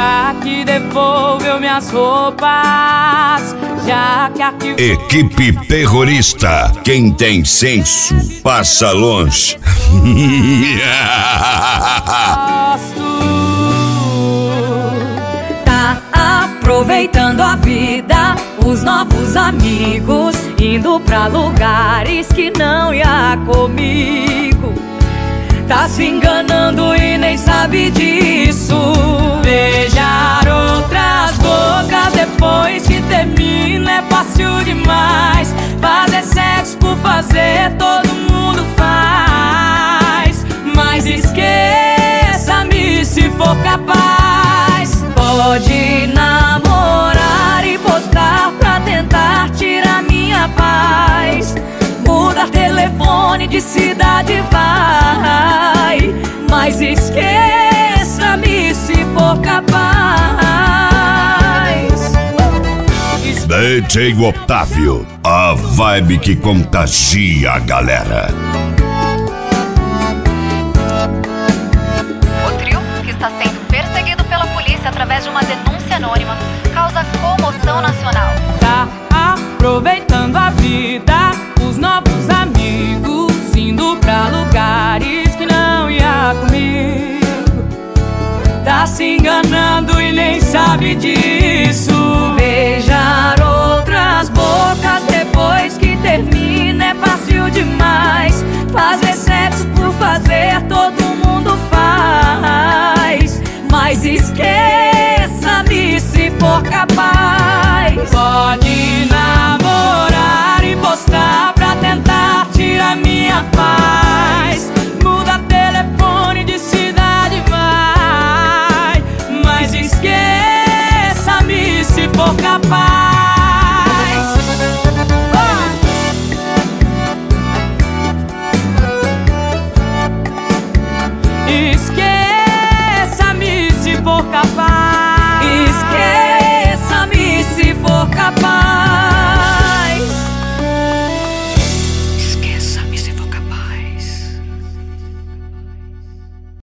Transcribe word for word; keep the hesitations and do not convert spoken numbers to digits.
já que devolveu minhas roupas, já que arquivou... Equipe terrorista, quem tem senso passa longe. Tá aproveitando a vida, os novos amigos, indo pra lugares que não ia comigo. Tá se enganando e nem sabe disso. Beijar outras bocas depois que termina é fácil demais. Fazer sexo por fazer todo mundo faz. Mas esqueça-me se for capaz. Pode namorar e postar pra tentar tirar minha paz. Mudar telefone de cidade vai, mas esqueça-me se for capaz. D J Otávio, a vibe que contagia a galera. O trio, que está sendo perseguido pela polícia através de uma denúncia anônima, causa comoção nacional. Tá aproveitando a vida, os novos amigos, indo pra lugares que não ia comigo. Tá se enganando e nem sabe disso. Beijar outras bocas depois que termina é fácil demais. Fazer sexo por fazer todo mundo faz. Mas esqueça-me se for capaz. Pode